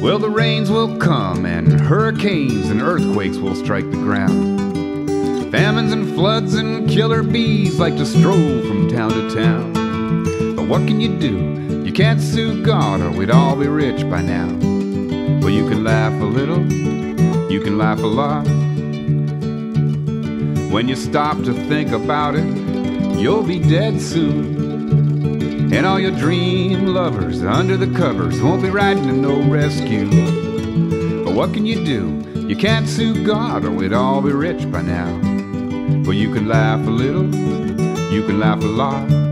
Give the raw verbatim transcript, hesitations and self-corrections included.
Well, the rains will come and hurricanes and earthquakes will strike the ground. Famines and floods and killer bees like to stroll from town to town. But what can you do? You can't sue God or we'd all be rich by now. Well, you can laugh a little, you can laugh a lot. When you stop to think about it, you'll be dead soon. And all your dream lovers under the covers won't be riding to no rescue. But what can you do? You can't sue God or we'd all be rich by now. Well, you can laugh a little, you can laugh a lot.